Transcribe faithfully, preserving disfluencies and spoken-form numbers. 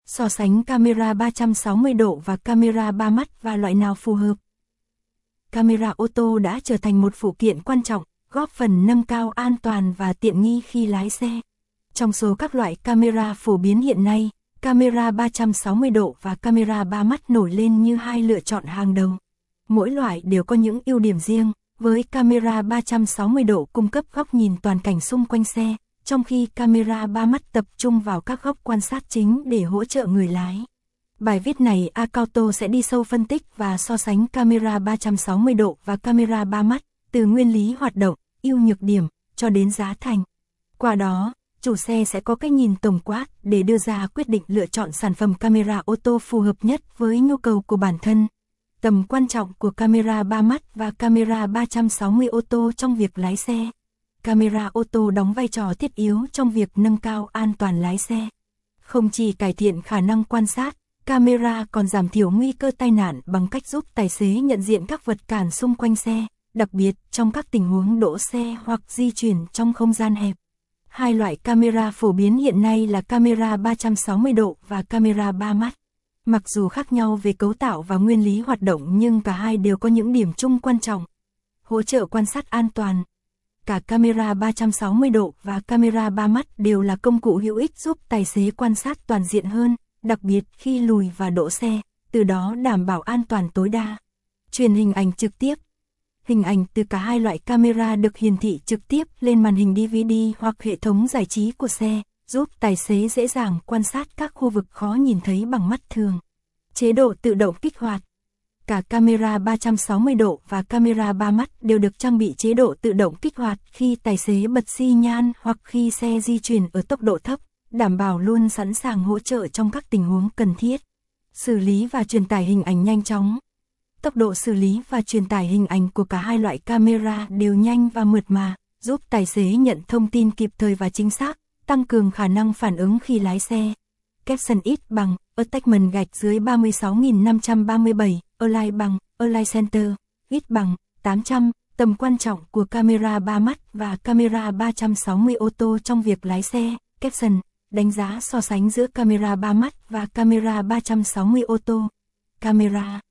So sánh camera ba trăm sáu mươi độ và camera ba mắt và loại nào phù hợp. Camera ô tô đã trở thành một phụ kiện quan trọng, góp phần nâng cao an toàn và tiện nghi khi lái xe. Trong số các loại camera phổ biến hiện nay, camera ba trăm sáu mươi độ và camera ba mắt nổi lên như hai lựa chọn hàng đầu. Mỗi loại đều có những ưu điểm riêng, với camera ba trăm sáu mươi độ cung cấp góc nhìn toàn cảnh xung quanh xe, trong khi camera ba mắt tập trung vào các góc quan sát chính để hỗ trợ người lái. Bài viết này Acauto sẽ đi sâu phân tích và so sánh camera ba trăm sáu mươi độ và camera ba mắt, từ nguyên lý hoạt động, ưu nhược điểm, cho đến giá thành. Qua đó, chủ xe sẽ có cách nhìn tổng quát để đưa ra quyết định lựa chọn sản phẩm camera ô tô phù hợp nhất với nhu cầu của bản thân. Tầm quan trọng của camera ba mắt và camera ba trăm sáu mươi ô tô trong việc lái xe. Camera ô tô đóng vai trò thiết yếu trong việc nâng cao an toàn lái xe. Không chỉ cải thiện khả năng quan sát, camera còn giảm thiểu nguy cơ tai nạn bằng cách giúp tài xế nhận diện các vật cản xung quanh xe, đặc biệt trong các tình huống đỗ xe hoặc di chuyển trong không gian hẹp. Hai loại camera phổ biến hiện nay là camera ba trăm sáu mươi độ và camera ba mắt. Mặc dù khác nhau về cấu tạo và nguyên lý hoạt động nhưng cả hai đều có những điểm chung quan trọng. Hỗ trợ quan sát an toàn. Cả camera ba trăm sáu mươi độ và camera ba mắt đều là công cụ hữu ích giúp tài xế quan sát toàn diện hơn, đặc biệt khi lùi và đỗ xe, từ đó đảm bảo an toàn tối đa. Truyền hình ảnh trực tiếp. Hình ảnh từ cả hai loại camera được hiển thị trực tiếp lên màn hình đê vê đê hoặc hệ thống giải trí của xe, giúp tài xế dễ dàng quan sát các khu vực khó nhìn thấy bằng mắt thường. Chế độ tự động kích hoạt. Cả camera ba trăm sáu mươi độ và camera ba mắt đều được trang bị chế độ tự động kích hoạt khi tài xế bật xi nhan hoặc khi xe di chuyển ở tốc độ thấp, đảm bảo luôn sẵn sàng hỗ trợ trong các tình huống cần thiết. Xử lý và truyền tải hình ảnh nhanh chóng. Tốc độ xử lý và truyền tải hình ảnh của cả hai loại camera đều nhanh và mượt mà, giúp tài xế nhận thông tin kịp thời và chính xác, tăng cường khả năng phản ứng khi lái xe. Caption ít bằng, attachment gạch dưới ba mươi sáu nghìn năm trăm ba mươi bảy, align bằng, align center, ít bằng, tám trăm. Tầm quan trọng của camera ba mắt và camera ba trăm sáu mươi ô tô trong việc lái xe. Caption, đánh giá so sánh giữa camera ba mắt và camera ba trăm sáu mươi ô tô. Camera